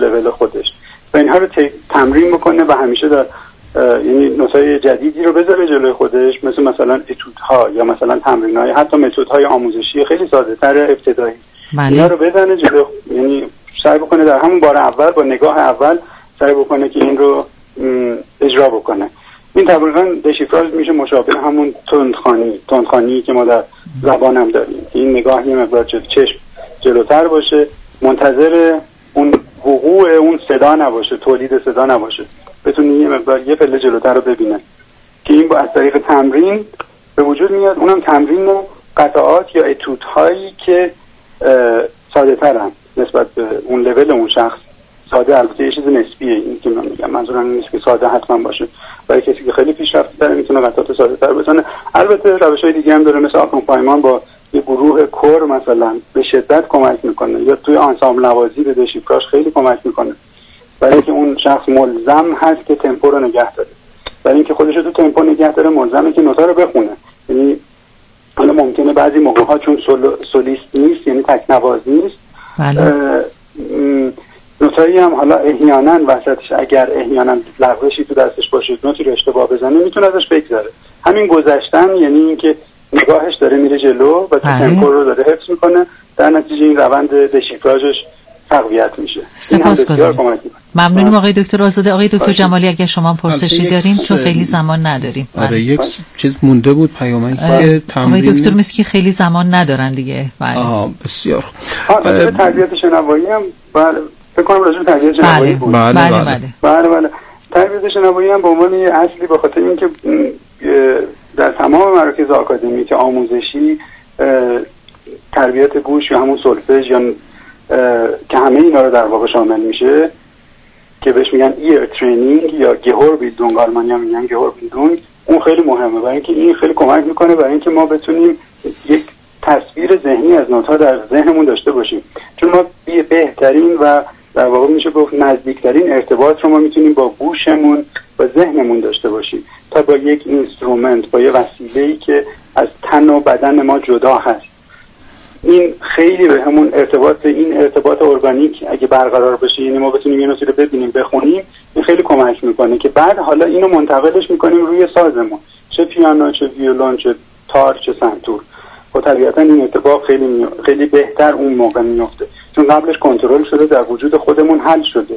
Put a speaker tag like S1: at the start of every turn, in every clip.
S1: لول خودش و اینها رو تمرین بکنه و همیشه در یعنی نوت‌های جدیدی رو بذاره جلوی خودش، مثلا اتودها یا مثلا تمرین‌های حتی متدهای آموزشی خیلی ساده‌تر ابتدایی اینا رو بزنه جلوی، یعنی سعی بکنه در همون بار اول با نگاه اول سعی بکنه که این رو اجرا بکنه. این تقریبا دشیفراژ میشه مشابه همون تندخوانی که ما در زبان هم داریم، این نگاه یه مقدار چشم جلوتر باشه، منتظر اون وقوع اون صدا نباشه، تولید صدا نباشه، بتونه یه مقدار یه پله جلوتر رو ببینه که این با از طریق تمرین به وجود میاد. اونم تمرین قطعات یا اتودهایی که ساده ترن نسبت به اون لول اون شخص. ساده البته یه چیز نسبیه، این که من میگم منظورم نیست که ساده حتما باشه، برای کسی که خیلی پیشرفته تره میتونه قطعات ساده تر بزنه. البته روش‌های دیگه هم داره، مثل آکومپایمان با یه گروه کور مثلا به شدت کمک میکنه، یا توی آنسامبل نوازی به دشیفراژ خیلی کمک میکنه، برای اینکه اون شخص ملزم هست که تمپو رو نگه داره، برای اینکه خودش رو تو تمپو نگه داره ملزمه که نوتا رو بخونه. یعنی حالا ممکنه بعضی موقع‌ها چون سولیست نیست، یعنی تکنواز نیست، نوتایی هم حالا احیانا وسطش اگر احیانا لغزشی تو دستش باشه، نوتی رو اشتباه بزنه، میتونه ازش بگذره. همین گذشتن یعنی اینکه نگاهش داره میره جلو و تمپو رو داره حفظ میکنه، در نتیجه این روند دشیفراژش تقویت میشه.
S2: سپاسگزارم. ممنونم آقای دکتر آزاده. آقای دکتر جمالی اگر شما پرسشی دارین چون خیلی زمان نداریم.
S3: آره یک چیز مونده بود پیامک که تمرین.
S2: آقای دکتر مثل که خیلی زمان ندارن دیگه. بله.
S3: بسیار.
S1: تربیت شنوایی هم فکر کنم راجع به تربیت شنوایی بود.
S3: بله.
S1: تربیت شنوایی هم به عنوان اصلی به خاطر اینکه در تمام مراکز آکادمیک آموزشی تربیت گوش یا همون سولفژ یا که همه اینا رو در واقع شامل میشه که بهش میگن ایر ترینینگ یا گهوربیلدونگ، آلمانی هم میگن گهوربیلدونگ، اون خیلی مهمه برای اینکه این خیلی کمک میکنه برای اینکه ما بتونیم یک تصویر ذهنی از نوت‌ها در ذهنمون داشته باشیم، چون ما بهترین و در واقع میشه گفت نزدیکترین ارتباط رو ما میتونیم با گوشمون و ذهنمون داشته باشیم تا با یک اینسترومنت، با یه وسیله‌ای که از تن و بدن ما جدا هست. این خیلی به همون ارتباط ارگانیک اگه برقرار بشه، یعنی ما بتونیم یه نوتی رو ببینیم بخونیم، این خیلی کمک میکنه که بعد حالا اینو منتقلش میکنیم روی سازمون، چه پیانو، چه ویولون، چه تار، چه سنتور. و طبیعتا این اتفاق خیلی بهتر اون موقع میفته چون قبلش کنترل شده، در وجود خودمون حل شده.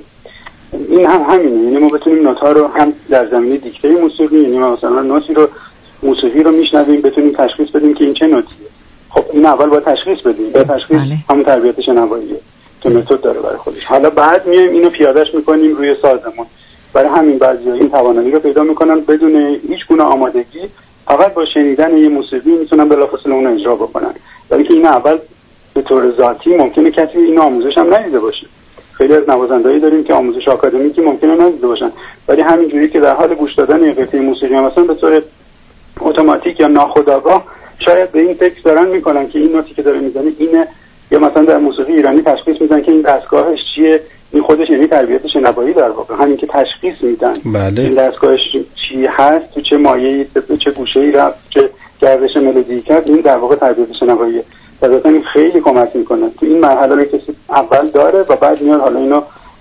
S1: این هم همینه، یعنی ما بتونیم نوت‌ها رو هم در زمینه دیکته موسیقی، یعنی مثلا نوتی رو موسیقی رو میشنویم بتونیم تشخیص بدیم که این چه نوتیه. خب این اول باید تشخیص بدیم، باید تشخیص همون تربیت شنواییه که متد داره برای خودش. حالا بعد میایم اینو پیادهش میکنیم روی سازمون. برای همین بعضیا این توانایی رو پیدا میکنن بدون هیچ گونه آمادگی، فقط با شنیدن یه موسیقی میتونن بلافاصله اون اجرا بکنن. ولی که این اول به طور ذاتی ممکنه کسی این آموزش هم ندیده باشه. خیلی از نوازندهایی داریم که آموزش آکادمیکی ممکنه ندیده باشن، ولی همینجوری که در حال گوش دادن یه قطعه موسیقی مثلا به طور اتوماتیک یا ناخودآگاه شاید به این فکر دارن میکنن که این نوتی که داره میزنه اینه، یا مثلا در موسیقی ایرانی تشخیص میدن که این دستگاهش چیه، این خودش یعنی تربیت شنوایی در واقع، همین که تشخیص میدن این دستگاهش چی هست، تو چه مایه‌ای، چه گوشه‌ای رفت، چه گردش ملودی کرد، این در واقع تربیت شنواییه. در این خیلی کمک میکنه. تو این مرحله رو کسی اول داره و بعد میاد حالا اینو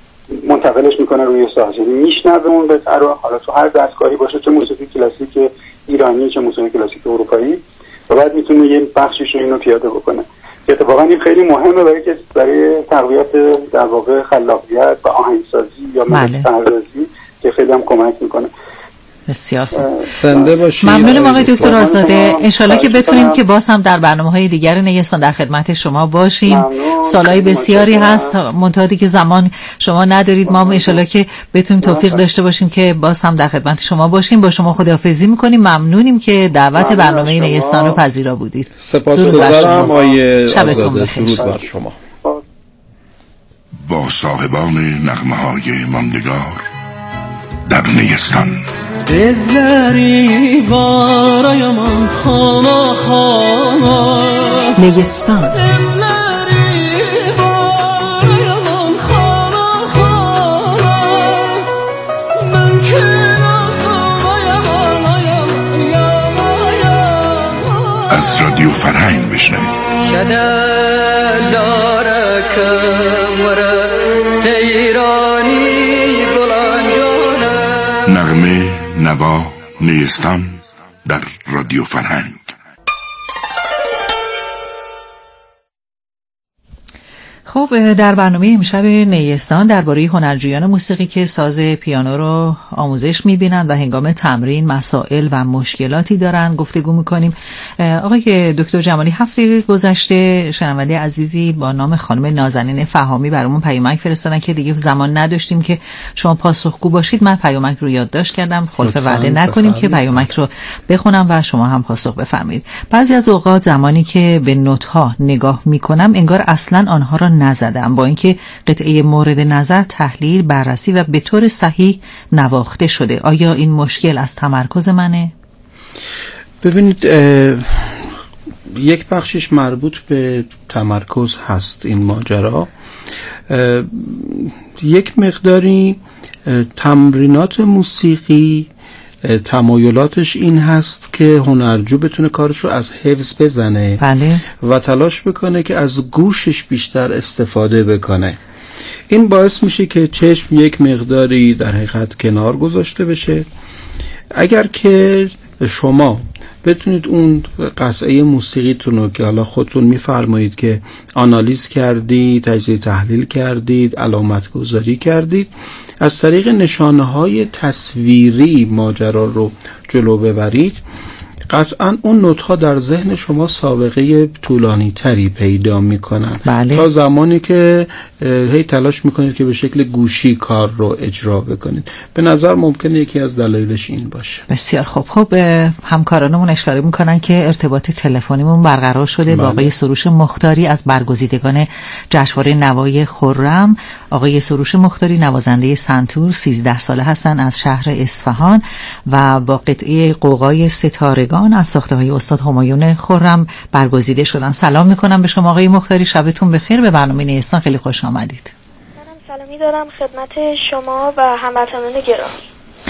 S1: منتقلش میکنه روی ساز، یعنی میشنوه اون قطعه رو، حالا تو هر دستگاهی باشه، چه موسیقی کلاسیک ایرانی چه موسیقی کلاسیک اروپایی، و بعد میتونه یه بخشیش رو اینو پیاده بکنه. که اتفاقا این خیلی مهمه برای تقویت در واقع خلاقیت و آهنگسازی یا متن‌سازی که خیلی هم کمک میکنه.
S2: بسیار
S3: زنده باشید.
S2: ممنونم آقای دکتر آزاده. انشالله که بتونیم که باز هم در برنامه‌های دیگر نیستان در خدمت شما باشیم. سالهای بسیاری هست منتهی که زمان شما ندارید، ما انشالله که بتونیم توفیق داشته باشیم که باز هم در خدمت شما باشیم. با شما خداحافظی می‌کنیم. ممنونیم که دعوت برنامه نیستان رو پذیرا بودید.
S3: سپاسگزارم آقای
S2: شبتون بخیر.
S3: درود بر شما.
S4: با صاحبان نغمه‌های ماندگار در نیستان.
S5: دلری بارایم خانا خانا
S2: نیستان.
S5: دلری بارایم خانا خانا من که
S4: از رادیو فرهنگ بشنوید.
S5: شده داره که وره سیرا
S4: نغمه، نوا، نیستان در رادیو فرهنگ.
S2: خب در برنامه امشب نیستان درباره هنرجویان موسیقی که ساز پیانو رو آموزش می‌بینند و هنگام تمرین مسائل و مشکلاتی دارن گفتگو می‌کنیم. آقای دکتر جمالی، هفته گذشته شنونده عزیزی با نام خانم نازنین فهامی برامون پیامک فرستادن که دیگه زمان نداشتیم که شما پاسخگو باشید. من پیامک رو یادداشت کردم، خلاف وعده نکنیم که پیامک رو بخونم و شما هم پاسخ بفرمایید. بعضی از اوقات زمانی که به نوت‌ها نگاه می‌کنم انگار اصلاً آنها را نزدم، با اینکه قطعه مورد نظر تحلیل، بررسی و به طور صحیح نواخته شده. آیا این مشکل از تمرکز منه؟
S3: ببینید، یک بخشش مربوط به تمرکز هست این ماجرا. یک مقداری تمرینات موسیقی تمایلاتش این هست که هنرجو بتونه کارش رو از حفظ بزنه.
S2: بله.
S3: و تلاش بکنه که از گوشش بیشتر استفاده بکنه. این باعث میشه که چشم یک مقداری در حقیقت کنار گذاشته بشه. اگر که شما بتونید اون قطعه موسیقیتون رو که حالا خودتون میفرمایید که آنالیز کردید، تجزیه تحلیل کردید، علامت گذاری کردید، از طریق نشانه‌های تصویری ماجرا رو جلو ببرید، قطعاً اون نوت‌ها در ذهن شما سابقه طولانی تری پیدا میکنن.
S2: بله. تا
S3: زمانی که هی تلاش میکنید که به شکل گوشی کار رو اجرا بکنید. به نظر ممکنه یکی از دلایلش این باشه.
S2: بسیار خوب. خب همکارانمون اشاره میکنن که ارتباط تلفنیمون برقرار شده با آقای سروش مختاری از برگزیدگان جشنواره نوای خرم. آقای سروش مختاری نوازنده سنتور 13 ساله هستن از شهر اصفهان و با قطعه قوقای ستارگان از ساخته‌های استاد همایون خرم برگزیده شدن. سلام میکنم به شما آقای مختاری، شبتون بخیر. به برنامه نیستان خیلی خوش آمدید.
S6: منم سلامی دارم خدمت شما و هموطنان گرامی.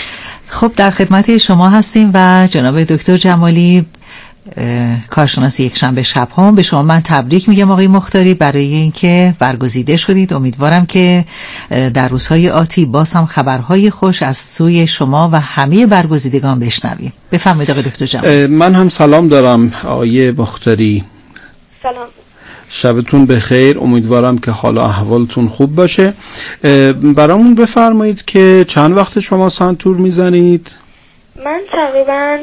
S2: خب در خدمت شما هستیم و جناب دکتر جمالی کارشناس یک شنبه شب ها، به شما من تبریک میگم آقای مختاری برای اینکه برگزیده شدید. امیدوارم که در روزهای آتی باز هم خبرهای خوش از سوی شما و همه برگزیدگان بشنویم. بفرمایید آقای دکتر جمالی.
S3: من هم سلام دارم آقای مختاری.
S6: سلام.
S3: شبتون بخیر. امیدوارم که حالا احوالتون خوب باشه. برامون بفرمایید که چند وقت شما سنتور میزنید؟
S6: من تقریبا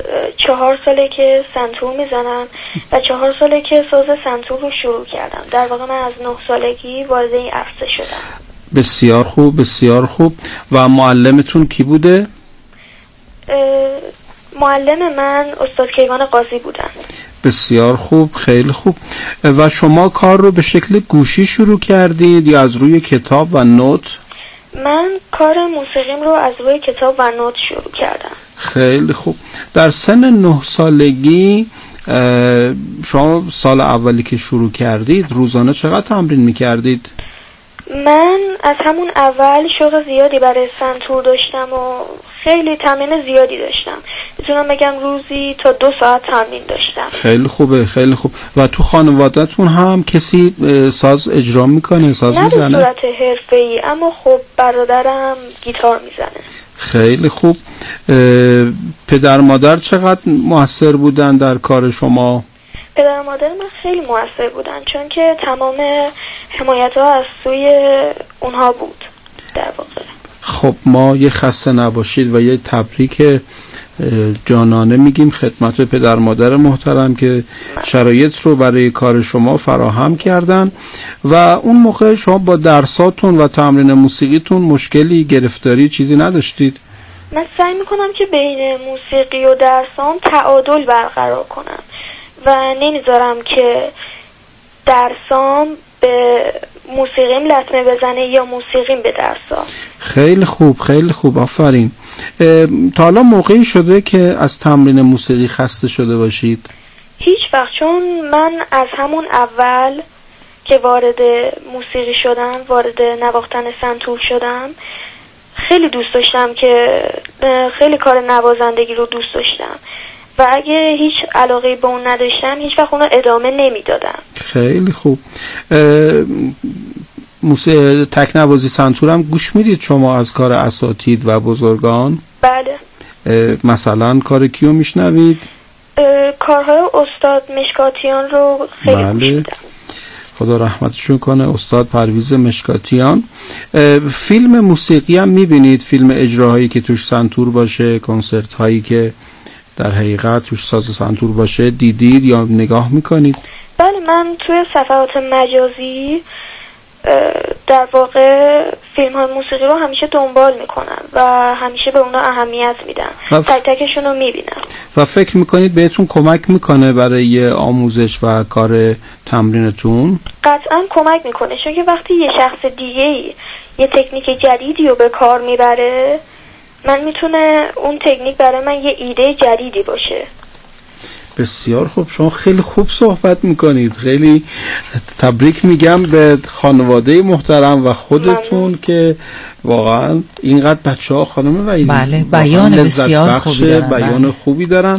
S6: 4 ساله که سنتور میزنم و 4 ساله که ساز سنتور رو شروع کردم. در واقع من از 9 سالگی وارد این عرصه شدم.
S3: بسیار خوب، بسیار خوب. و معلمتون کی بوده؟
S6: معلم من استاد کیوان قاضی بودن.
S3: بسیار خوب، خیلی خوب. و شما کار رو به شکل گوشی شروع کردید یا از روی کتاب و نوت؟
S6: من کار موسیقیم رو از روی کتاب و نوت شروع کردم.
S3: خیلی خوب. در سن 9 سالگی شما سال اولی که شروع کردید روزانه چقدر تمرین میکردید؟
S6: من از همون اول شوق زیادی برای سنتور داشتم و خیلی تمرین زیادی داشتم. میتونم بگم روزی تا 2 ساعت تمرین داشتم.
S3: خیلی خوبه، خیلی خوب. و تو خانواده‌تون هم کسی ساز اجرا میکنه، ساز میزنه؟
S6: نه به صورت حرفه‌ای، اما خب برادرم گیتار میزنه.
S3: خیلی خوب. پدر مادر چقدر مؤثر بودن در کار شما؟
S6: پدر مادر من خیلی مؤثر بودن، چون که تمام حمایت ها از سوی اونها بود در واقع.
S3: خب ما یه خسته نباشید و یه تبریک جانانه میگیم خدمت پدر مادر محترم که شرایط رو برای کار شما فراهم کردن. و اون موقع شما با درساتون و تمرین موسیقیتون مشکلی، گرفتاری، چیزی نداشتید؟
S6: من سعی میکنم که بین موسیقی و درسام تعادل برقرار کنم و نمیذارم که درسام به موسیقیم لطمه بزنه یا موسیقیم به درسام.
S3: خیلی خوب، خیلی خوب، آفرین. تا حالا موقعی شده که از تمرین موسیقی خسته شده باشید؟
S6: هیچ وقت، چون من از همون اول که وارد موسیقی شدم، وارد نواختن سنتور شدم، خیلی دوست داشتم که خیلی کار نوازندگی رو دوست داشتم و اگه هیچ علاقه به اون نداشتم هیچ وقت اون رو ادامه نمیدادم.
S3: خیلی خوب. تکنوازی سنتور هم گوش میدید شما از کار اساتید و بزرگان؟
S6: بله.
S3: مثلا کار کیو میشنوید؟
S6: کارهای استاد مشکاتیان رو خیلی گوش میدم.
S3: خدا رحمتشون کنه، استاد پرویز مشکاتیان. فیلم موسیقی هم میبینید؟ فیلم اجراهایی که توش سنتور باشه، کنسرت هایی که در حقیقت توش ساز سنتور باشه دیدید یا نگاه میکنید؟
S6: بله، من توی صفحات مجازی در واقع فیلم های موسیقی رو همیشه دنبال میکنم و همیشه به اونا اهمیت میدم، تک تکشون رو میبینم. و
S3: فکر میکنید بهتون کمک میکنه برای آموزش و کار تمرینتون؟
S6: قطعا کمک میکنه، چون که وقتی یه شخص دیگه‌ای یه تکنیک جدیدی رو به کار میبره، من میتونه اون تکنیک برای من یه ایده جدیدی باشه.
S3: بسیار خوب، شما خیلی خوب صحبت میکنید. خیلی تبریک میگم به خانواده محترم و خودتون که واقعا اینقدر بچه‌ها خانم وحیدی
S2: بله بیان بسیار خوبی دارن،
S3: بیان خوبی دارن.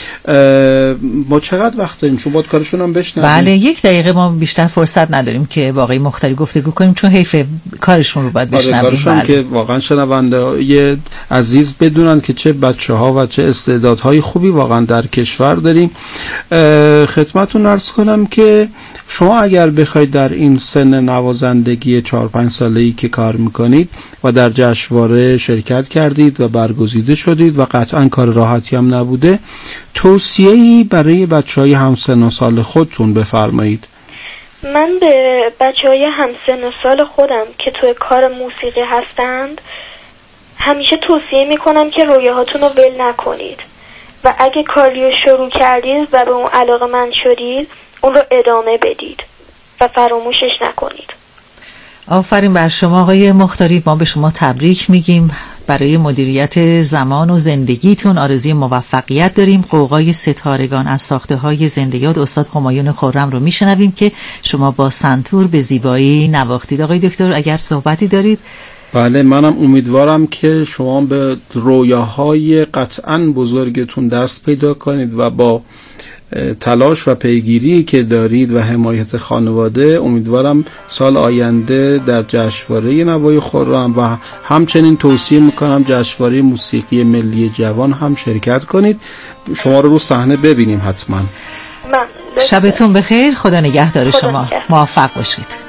S3: ما چقدر وقت داریم؟ چون باید کارشون هم بشنویم.
S2: بله 1 دقیقه، ما بیشتر فرصت نداریم که باقی مختاری گفتگو کنیم، چون حیف کارشون رو باید بشنویم.
S3: کارشون که واقعا شنونده یه عزیز بدونن که چه بچه‌ها و چه استعدادهای خوبی واقعا در کشور داریم. خدمتتون عرض کنم که شما اگر بخواید در این سن نوازندگی 4-5 ساله‌ای که کار میکنید و در جشنواره شرکت کردید و برگزیده شدید و قطعا کار راحتی هم نبوده، توصیه‌ای برای بچه‌های همسن و سال خودتون بفرمایید.
S6: من به بچه‌های همسن و سال خودم که توی کار موسیقی هستند همیشه توصیه میکنم که رویاهاتون رو ول نکنید و اگه کاری رو شروع کردید و به اون علاقه‌مند شدید اون رو ادامه بدید و فراموشش نکنید.
S2: آفرین بر شما آقای مختاری، ما به شما تبریک میگیم برای مدیریت زمان و زندگیتون. آرزوی موفقیت داریم. قوقای ستارگان از ساخته های زنده یاد استاد همایون خرم رو میشنویم که شما با سنتور به زیبایی نواختید. آقای دکتر اگر صحبتی دارید؟
S3: بله، منم امیدوارم که شما به رویاهای قطعاً بزرگتون دست پیدا کنید و با تلاش و پیگیری که دارید و حمایت خانواده امیدوارم سال آینده در جشنواره نوای خرم و همچنین توصیه میکنم جشنواره موسیقی ملی جوان هم شرکت کنید. شما رو صحنه ببینیم حتما.
S2: شبتون بخیر، خدا نگهدار شما، موفق باشید.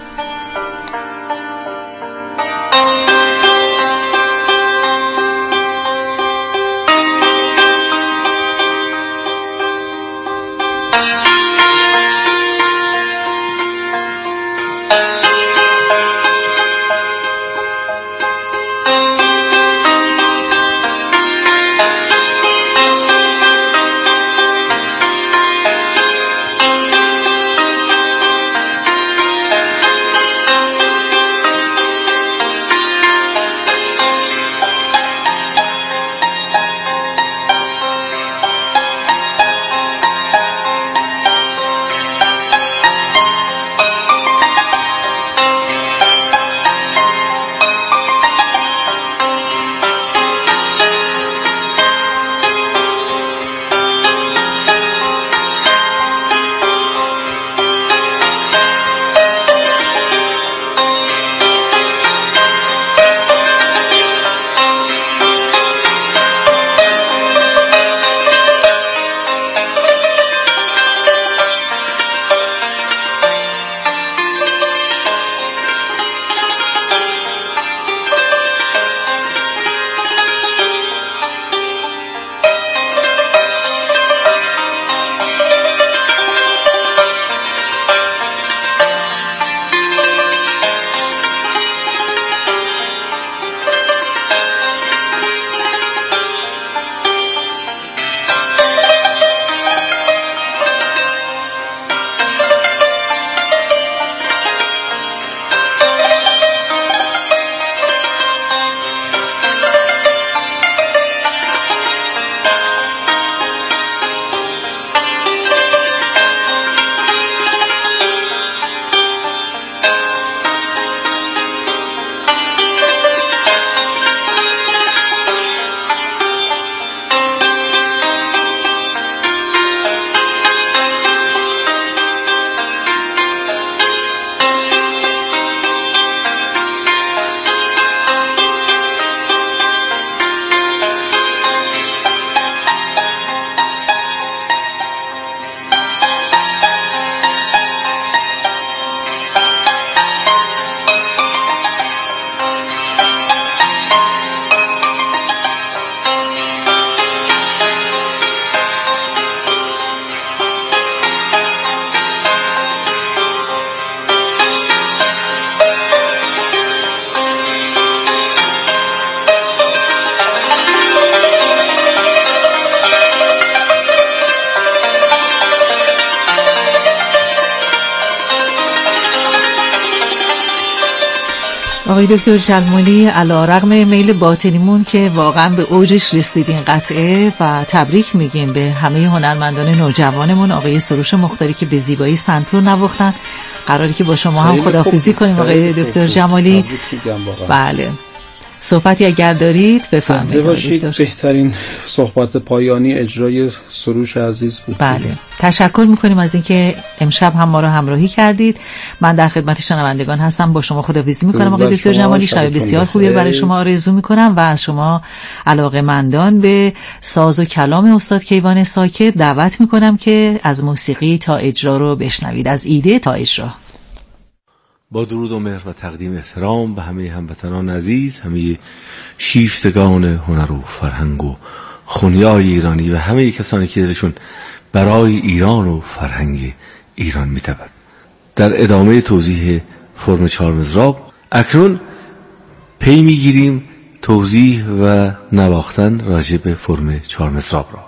S2: آقای دکتر جلمولی، علی‌رغم میل باطنیمون که واقعا به اوجش رسیدین قطعه و تبریک میگیم به همه هنرمندان نوجوانمون، آقای سروش مختاری که به زیبایی سنتور نواختن. قراری که با شما هم خداحافظی کنیم آقای دکتر جمالی. بله، صحبتی اگر دارید بفرمایید.
S3: بهترین صحبت پایانی اجرای سروش عزیز بود.
S2: بله، تشکر میکنیم از اینکه امشب هم ما رو همراهی کردید. من در خدمت شنوندگان هستم، با شما خداحافظی میکنم آقای دکتر جمالی. شب بسیار خوبی برای شما آرزو میکنم و از شما علاقه‌مندان به ساز و کلام استاد کیوان ساکت دعوت میکنم که از موسیقی تا اجرا رو بشنوید، از ایده تا اجرا.
S7: با درود و مهر و تقدیم احترام به همه هموطنان عزیز، همه شیفتگان هنر و فرهنگ و خونیای ایرانی و همه کسانی که دلشون برای ایران و فرهنگ ایران می‌تپد. در ادامه توضیح فرم چهار مضراب اکنون پی می‌گیریم توضیح و نواختن راجع به فرم چهار مضراب را.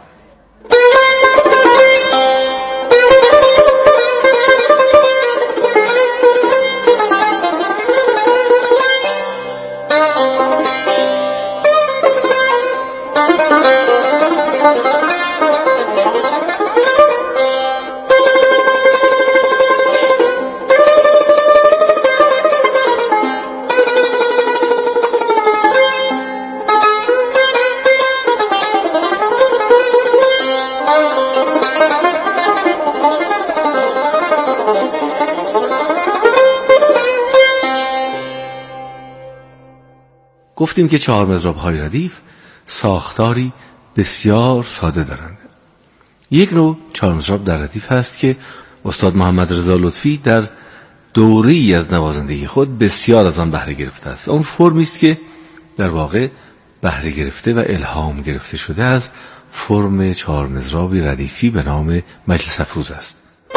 S7: گفتیم که چهار مضراب‌های ردیف ساختاری بسیار ساده دارند. یک نوع چهار مضراب در ردیف هست که استاد محمد رضا لطفی در دوره‌ای از نوازندگی خود بسیار از آن بهره گرفته است. اون فرمی است که در واقع بهره گرفته و الهام گرفته شده از فرم چهار مضرابی ردیفی به نام مجلس افروز است.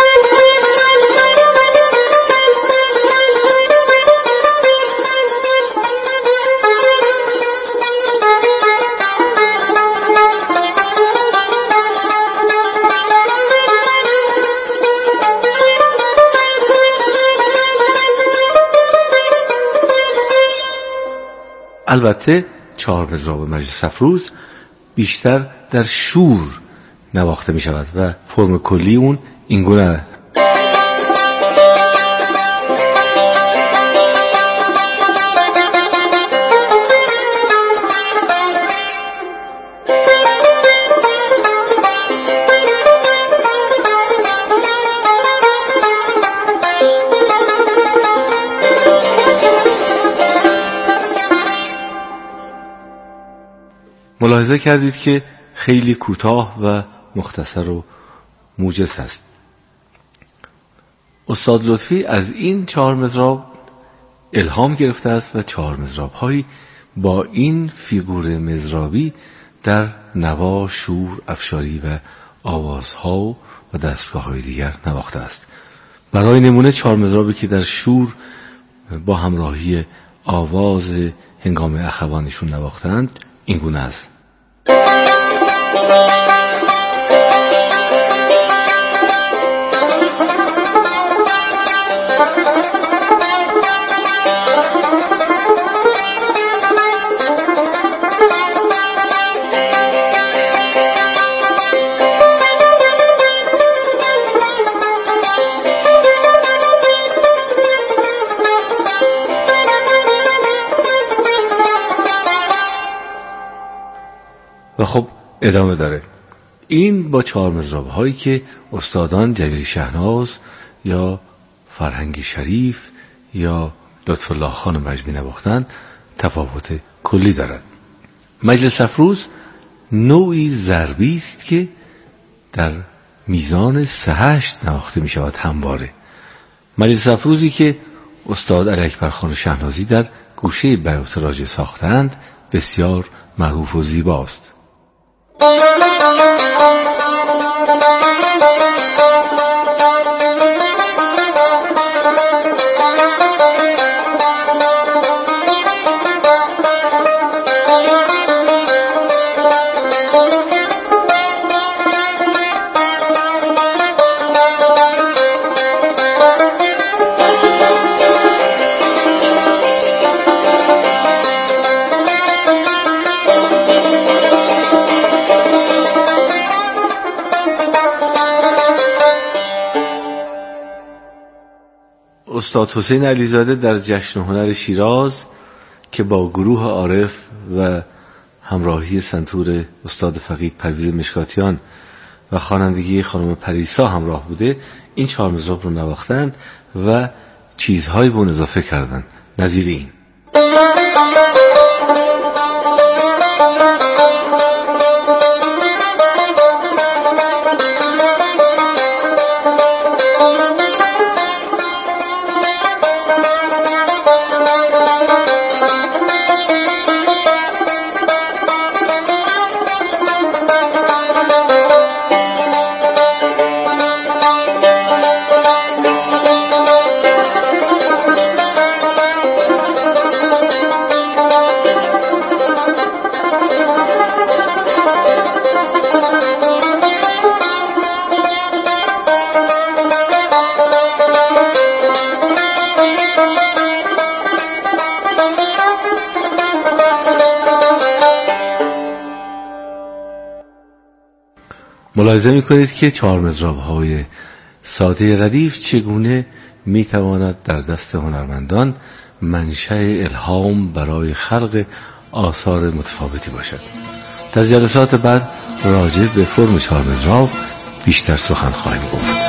S7: البته چهار مضراب مجلس افروز بیشتر در شور نواخته می شود و فرم کلی اون اینگونه. ملاحظه کردید که خیلی کوتاه و مختصر و موجز هست. استاد لطفی از این چهار مضراب الهام گرفته است و چهار مضراب هایی با این فیگور مضرابی در نوا، شور، افشاری و آوازها و دستگاه های دیگر نواخته است. برای نمونه چهار مضرابی که در شور با همراهی آواز هنگام اخوانشون نواختند این گونه است. و خب ادامه داره. این با چهار مضراب هایی که استادان جلیل شهناز یا فرهنگ شریف یا لطف الله خان مجمی نواختن تفاوت کلی دارد. مجلس افروز نوعی ضربی است که در میزان 3/8 نواخته می شود همواره. مجلس افروزی که استاد علی اکبر خان شهنازی در گوشه بیات راجع ساختند بسیار معروف و زیباست. استاد حسین علیزاده در جشن هنر شیراز که با گروه عارف و همراهی سنتور استاد فقید پرویز مشکاتیان و خوانندگی خانم پریسا همراه بوده، این 4 مضراب رو نواختند و چیزهایی به اون اضافه کردند نظیر این. ملاحظه می‌کنید که 4 مضراب‌های ساده ردیف چگونه می‌تواند در دست هنرمندان منشأ الهام برای خلق آثار متفاوتی باشد. در جلسات بعد راجع به فرم 4 مضراب بیشتر سخن خواهیم گفت.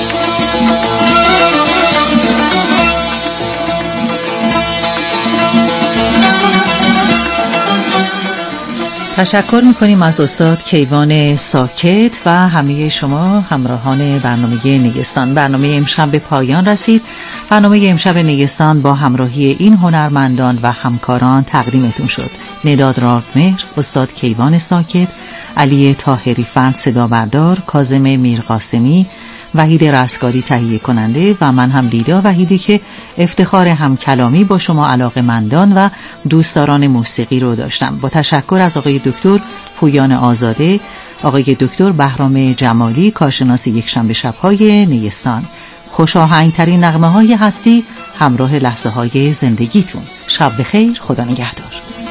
S2: تشکر میکنیم از استاد کیوان ساکت و همه شما همراهان برنامه نیستان. برنامه امشب به پایان رسید. برنامه امشب نیستان با همراهی این هنرمندان و همکاران تقدیمتون شد. نداد رادمهر، استاد کیوان ساکت، علی طاهری فرد صدا بردار، کاظم میرقاسمی، وحید رستگاری تهیه کننده و من هم لیلا وحیدی که افتخار هم کلامی با شما علاقه‌مندان و دوستداران موسیقی رو داشتم. با تشکر از آقای دکتر پویان آزاده، آقای دکتر بهرام جمالی، کارشناس یکشنبه شب‌های نیستان. خوشاهنگترین نغمه‌های هستی همراه لحظه‌های زندگیتون. شب بخیر، خدا نگهدار.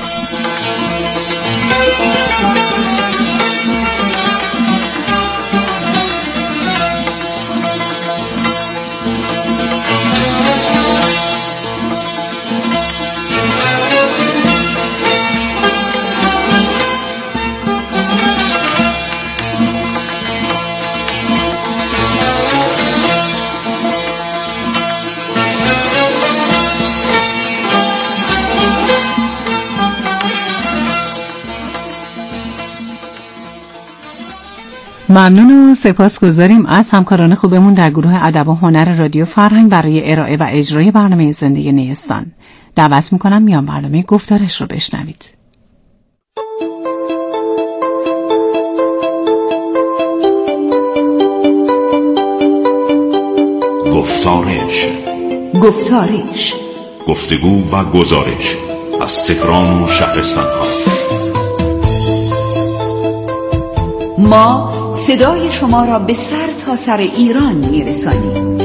S8: ممنون و سپاسگزاریم از همکاران خوبمون در گروه ادب و هنر رادیو فرهنگ برای ارائه و اجرای برنامه زندگی نیستان. دعوت میکنم میان برنامه گفتارش رو بشنوید.
S9: گفتارش گفتگو و گزارش از تهران و شهرستان‌ها.
S10: ما صدای شما را به سر تا سر ایران میرسانیم.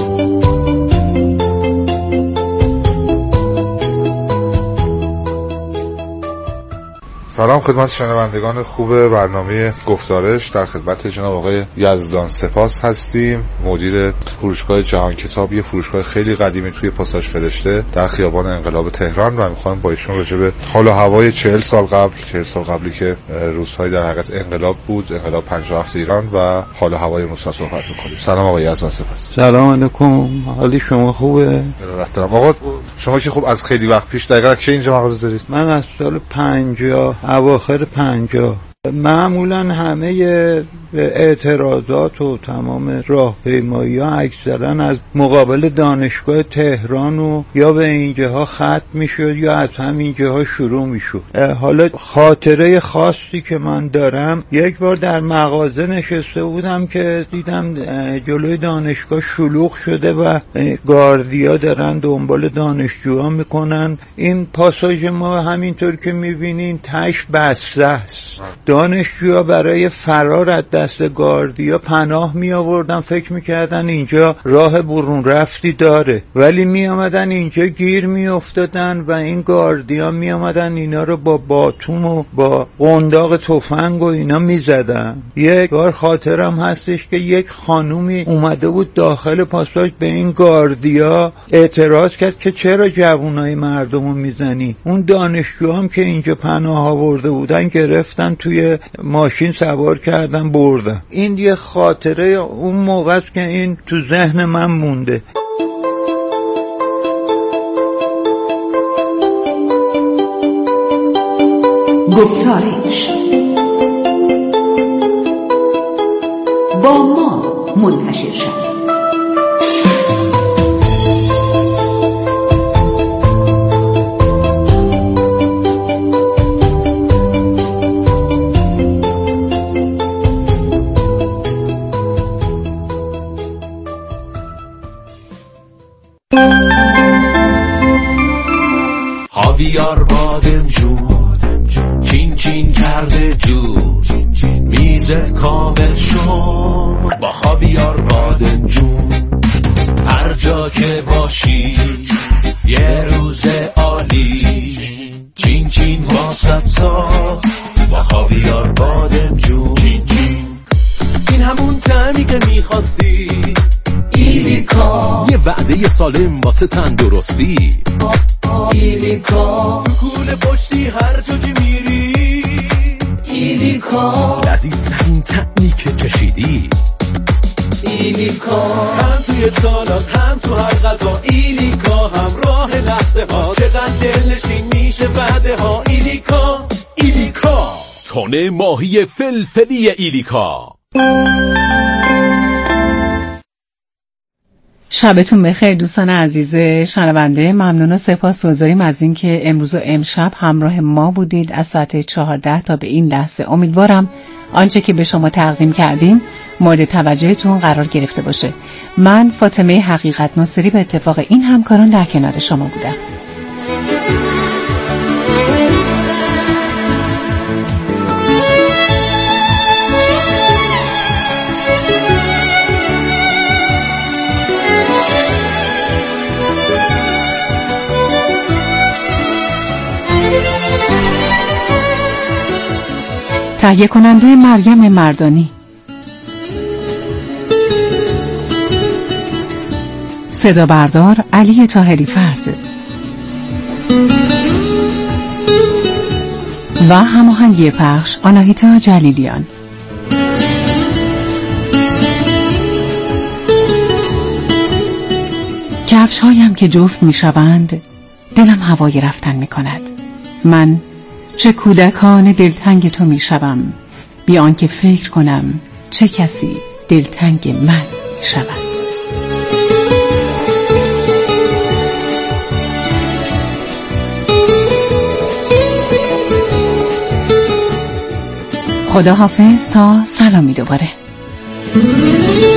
S11: سلام خدمت شنوندگان خوب برنامه گفتارش. در خدمت جناب آقای یزدان سپاس هستیم، مدیر فروشگاه جهان کتاب، یه فروشگاه خیلی قدیمی توی پاساژ فرشته در خیابان انقلاب تهران، و میخوایم با ایشون راجع به حال و هوای 40 سال قبلی که روزهای در حقیقت انقلاب بود، انقلاب 57 ایران، و حال و هوای روزها صحبت می‌کنیم. سلام آقای یزدان سپاس.
S3: سلام علیکم، حالی شما خوبه؟
S11: محترم آقا، شما که خب از خیلی وقت پیش دقیقاً کی اینجا مغازه دارید؟
S3: من از سال 50 اواخر 50 معمولا همه اعتراضات و تمام راهپیمایی ها اکثرا از مقابل دانشگاه تهران و یا به اینجاها ختم میشد یا از همین جاها شروع میشد. حالا خاطره خاصی که من دارم، یک بار در مغازه نشسته بودم که دیدم جلوی دانشگاه شلوغ شده و گاردیا دارن دنبال دانشجوها میکنن. این پاساژ ما همینطور که میبینین تش بسته است، دانشجوها برای فرار از دست گاردیا پناه می آوردن، فکر میکردن اینجا راه برون رفتی داره، ولی می آمدن اینجا گیر می افتادن و این گاردیا می آمدن اینا رو با باتوم و با قنداق تفنگ و اینا می زدن. یک بار خاطرم هستش که یک خانومی اومده بود داخل پاساژ، به این گاردیا اعتراض کرد که چرا جوانای مردمو میزنی. اون دانشجوام که اینجا پناه آورده بودن گرفتن توی ماشین سوار کردن بردن. این یه خاطره اون موقع است که این تو ذهن من مونده.
S10: گفتارش با ما منتشر شد.
S12: خاویار بادمجون چین چین کرده جور، میزت کامل شد با خاویار بادمجون. هر جا که باشی یه روز عالی، چین چین واسط ساخت با خاویار بادمجون. چین چین این همون طعمی که میخواستی، ایلیکا یه وعده سالم واسه تندرستی. ایلیکا تو کوله پشتی هر جا که میری، ایلیکا لذیذترین طعمی که چشیدی. ایلیکا هم توی سالات هم تو هر غذا، ایلیکا همراه لحظه ها، چقدر دلنشین میشه بعده ها. ایلیکا ایلیکا تونه ماهی فلفلی ایلیکا.
S8: شبتون بخیر دوستان عزیز شنونده. ممنون و سپاسگزاریم از اینکه امروز و امشب همراه ما بودید از ساعت 14 تا به این لحظه. امیدوارم آنچه که به شما تقدیم کردیم مورد توجهتون قرار گرفته باشه. من فاطمه حقیقت ناصری به اتفاق این همکاران در کنار شما بودم. تهیه کننده مریم مردانی، صدا بردار علی طاهری فرد و هماهنگی پخش آناهیتا جلیلیان. کفش هایم که جفت می شوند دلم هوای رفتن می کند. من چه کودکان دلتنگ تو می شوم، بیان که فکر کنم چه کسی دلتنگ من می شود. خدا حافظ تا سلامی دوباره.